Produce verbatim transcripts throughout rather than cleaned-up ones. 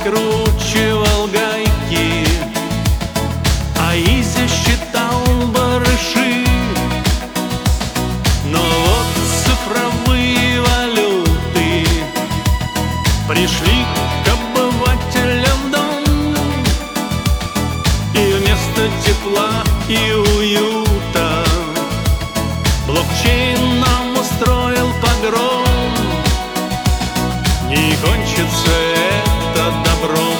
закручивал гайки, а Изя считал барыши. Но вот цифровые валюты пришли к обывателям в дом, и вместо тепла и уюта блокчейн нам устроил погром. Не кончится это добром.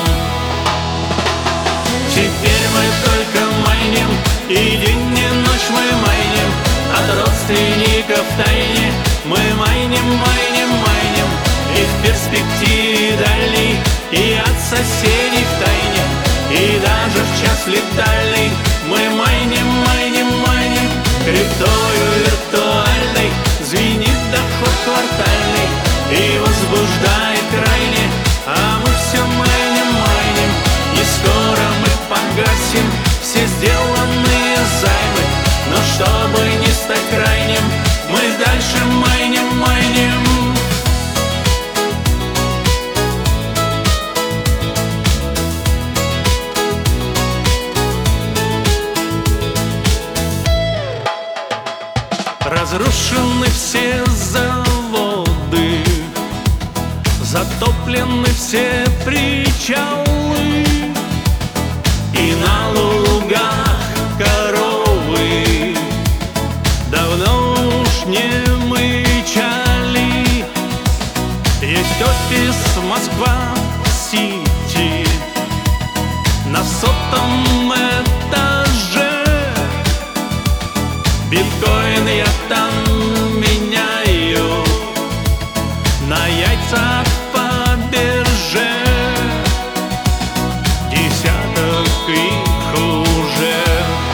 Теперь мы только майним, и день и ночь мы майним. От родственников тайне мы майним, майним, майним. И в перспективе дальней, и от соседей в тайне, и даже в час летальный мы майним, майним, майним. Криптою виртуальной звенит доход квартальный и возбуждает крайне, а мы все майним, майним. И скоро мы погасим все сделанные займы, но чтобы не стать крайним, мы дальше майним, майним. Разрушены все заводы, затоплены все причалы, и на лугах коровы давно уж не мычали. Есть офис Москва-Сити на сотом этаже. Биткоин я там меняю на яйцах по бирже. Десяток их уже.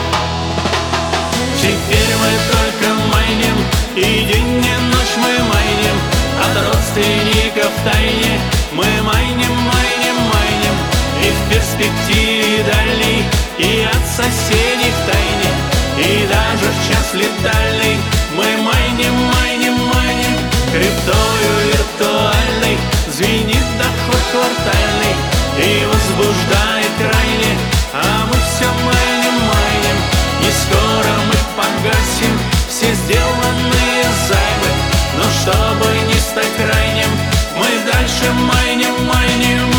Теперь мы только майним, и день и ночь мы майним. От родственников тайне мы майним, майним, майним. И в перспективе дальней, и от соседей в тайне, и даже в час летальный мы майним, майним, майним. Криптою виртуальной звенит доход квартальный и возбуждает крайне, а мы все майним, майним. И скоро мы погасим все сделанные займы, но чтобы не стать крайним, мы дальше майним, майним.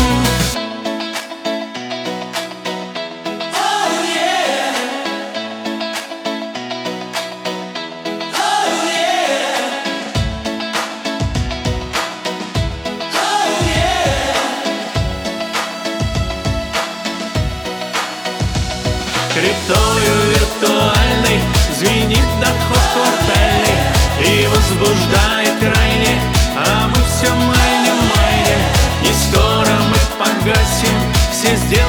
Криптою виртуальной звенит доход квартальный и возбуждает крайне, а мы все майним, майним. И скоро мы погасим все сделанные